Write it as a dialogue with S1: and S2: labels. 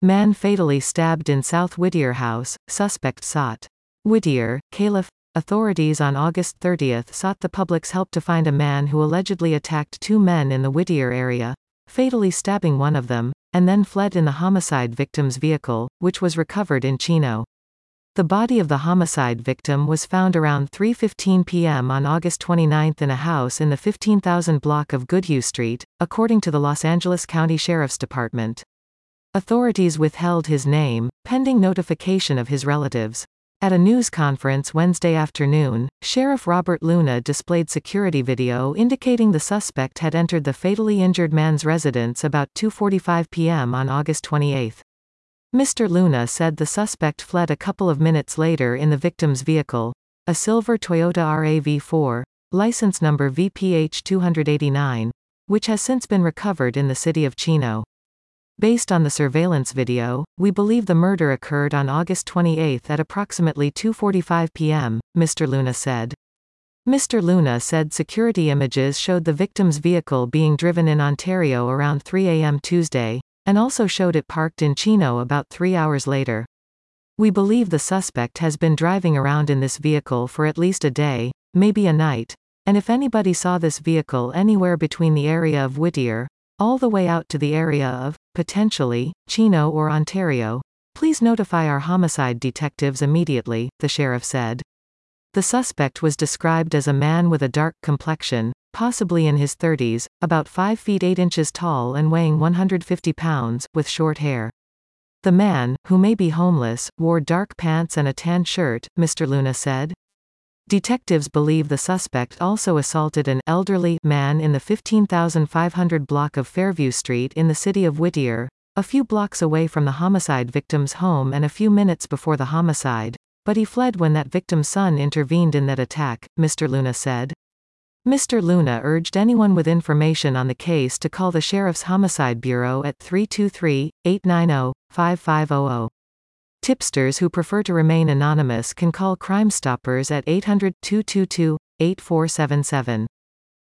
S1: Man fatally stabbed in South Whittier house, suspect sought. Whittier, Caliph. Authorities on August 30 sought the public's help to find a man who allegedly attacked two men in the Whittier area, fatally stabbing one of them, and then fled in the homicide victim's vehicle, which was recovered in Chino. The body of the homicide victim was found around 3:15 p.m. on August 29 in a house in the 15,000 block of Goodhue Street, according to the Los Angeles County Sheriff's Department. Authorities withheld his name, pending notification of his relatives. At a news conference Wednesday afternoon, Sheriff Robert Luna displayed security video indicating the suspect had entered the fatally injured man's residence about 2:45 p.m. on August 28. Mr. Luna said the suspect fled a couple of minutes later in the victim's vehicle, a silver Toyota RAV4, license number VPH 289, which has since been recovered in the city of Chino. Based on the surveillance video, we believe the murder occurred on August 28 at approximately 2:45 p.m., Mr. Luna said. Mr. Luna said security images showed the victim's vehicle being driven in Ontario around 3 a.m. Tuesday, and also showed it parked in Chino about 3 hours later. We believe the suspect has been driving around in this vehicle for at least a day, maybe a night, and if anybody saw this vehicle anywhere between the area of Whittier, all the way out to the area of, potentially, Chino or Ontario, please notify our homicide detectives immediately, the sheriff said. The suspect was described as a man with a dark complexion, possibly in his 30s, about 5 feet 8 inches tall and weighing 150 pounds, with short hair. The man, who may be homeless, wore dark pants and a tan shirt, Mr. Luna said. Detectives believe the suspect also assaulted an elderly man in the 15,500 block of Fairview Street in the city of Whittier, a few blocks away from the homicide victim's home and a few minutes before the homicide, but he fled when that victim's son intervened in that attack, Mr. Luna said. Mr. Luna urged anyone with information on the case to call the Sheriff's Homicide Bureau at 323-890-5500. Tipsters who prefer to remain anonymous can call Crime Stoppers at 800-222-8477.